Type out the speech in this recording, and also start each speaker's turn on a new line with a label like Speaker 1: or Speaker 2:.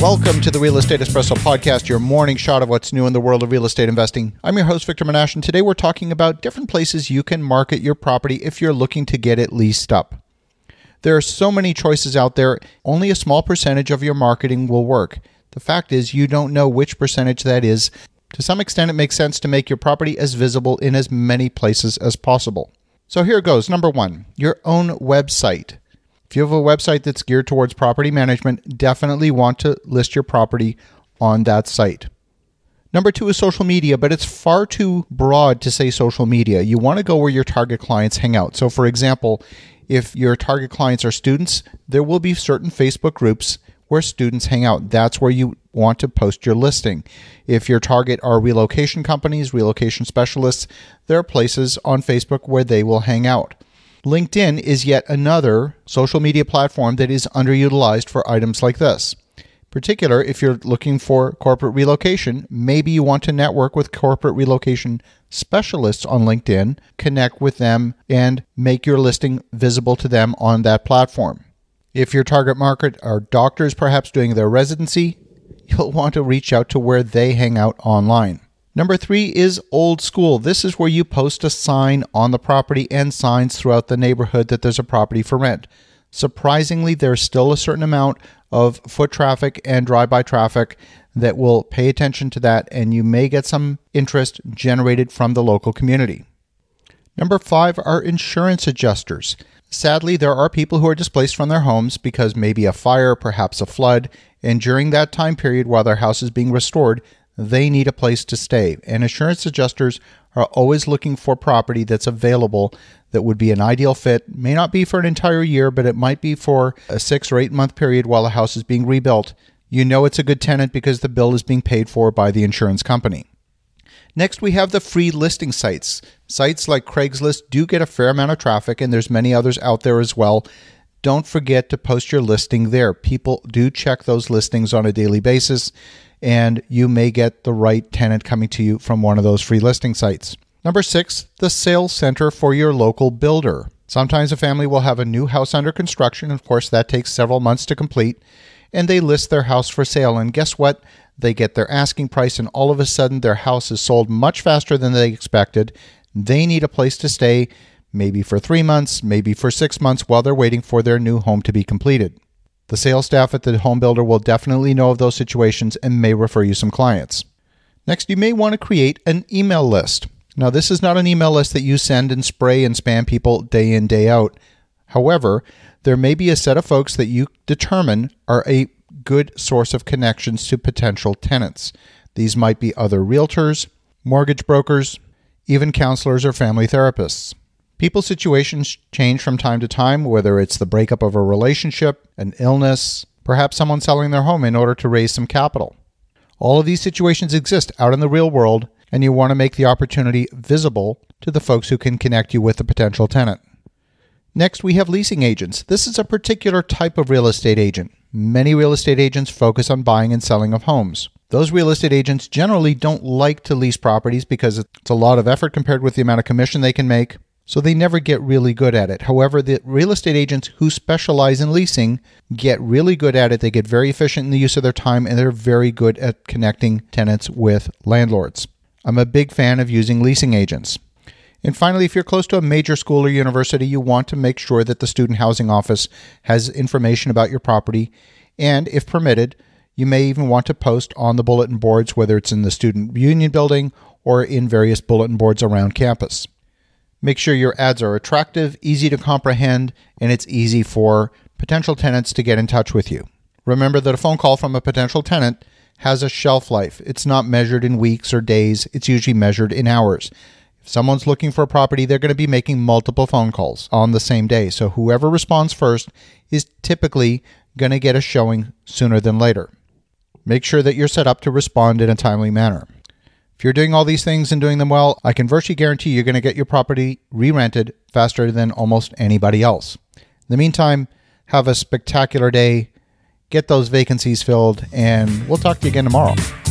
Speaker 1: Welcome to the Real Estate Espresso Podcast, your morning shot of what's new in the world of real estate investing. I'm your host, Victor Menashe, and today we're talking about different places you can market your property if you're looking to get it leased up. There are so many choices out there, only a small percentage of your marketing will work. The fact is, you don't know which percentage that is. To some extent, it makes sense to make your property as visible in as many places as possible. So here goes. Number one, your own website. If you have a website that's geared towards property management, definitely want to list your property on that site. Number two is social media, but it's far too broad to say social media. You want to go where your target clients hang out. So for example, if your target clients are students, there will be certain Facebook groups where students hang out. That's where you want to post your listing. If your target are relocation companies, relocation specialists, there are places on Facebook where they will hang out. LinkedIn is yet another social media platform that is underutilized for items like this. In particular, if you're looking for corporate relocation, maybe you want to network with corporate relocation specialists on LinkedIn, connect with them, and make your listing visible to them on that platform. If your target market are doctors perhaps doing their residency, you'll want to reach out to where they hang out online. Number three is old school. This is where you post a sign on the property and signs throughout the neighborhood that there's a property for rent. Surprisingly, there's still a certain amount of foot traffic and drive-by traffic that will pay attention to that, and you may get some interest generated from the local community. Number five are insurance adjusters. Sadly, there are people who are displaced from their homes because maybe a fire, perhaps a flood, and during that time period while their house is being restored, they need a place to stay. And insurance adjusters are always looking for property that's available that would be an ideal fit. May not be for an entire year, but it might be for a 6 or 8 month period while the house is being rebuilt. You know it's a good tenant because the bill is being paid for by the insurance company. Next, we have the free listing sites. Sites like Craigslist do get a fair amount of traffic, and there's many others out there as well. Don't forget to post your listing there. People do check those listings on a daily basis, and you may get the right tenant coming to you from one of those free listing sites. Number six, the sales center for your local builder. Sometimes a family will have a new house under construction. Of course, that takes several months to complete, and they list their house for sale. And guess what? They get their asking price, and all of a sudden their house is sold much faster than they expected. They need a place to stay, maybe for 3 months, maybe for 6 months while they're waiting for their new home to be completed. The sales staff at the home builder will definitely know of those situations and may refer you some clients. Next, you may want to create an email list. Now, this is not an email list that you send and spray and spam people day in, day out. However, there may be a set of folks that you determine are a good source of connections to potential tenants. These might be other realtors, mortgage brokers, even counselors or family therapists. People's situations change from time to time, whether it's the breakup of a relationship, an illness, perhaps someone selling their home in order to raise some capital. All of these situations exist out in the real world, and you want to make the opportunity visible to the folks who can connect you with the potential tenant. Next, we have leasing agents. This is a particular type of real estate agent. Many real estate agents focus on buying and selling of homes. Those real estate agents generally don't like to lease properties because it's a lot of effort compared with the amount of commission they can make. So they never get really good at it. However, the real estate agents who specialize in leasing get really good at it. They get very efficient in the use of their time, and they're very good at connecting tenants with landlords. I'm a big fan of using leasing agents. And finally, if you're close to a major school or university, you want to make sure that the student housing office has information about your property. And if permitted, you may even want to post on the bulletin boards, whether it's in the student union building or in various bulletin boards around campus. Make sure your ads are attractive, easy to comprehend, and it's easy for potential tenants to get in touch with you. Remember that a phone call from a potential tenant has a shelf life. It's not measured in weeks or days. It's usually measured in hours. If someone's looking for a property, they're going to be making multiple phone calls on the same day. So whoever responds first is typically going to get a showing sooner than later. Make sure that you're set up to respond in a timely manner. If you're doing all these things and doing them well, I can virtually guarantee you're going to get your property re-rented faster than almost anybody else. In the meantime, have a spectacular day, get those vacancies filled, and we'll talk to you again tomorrow.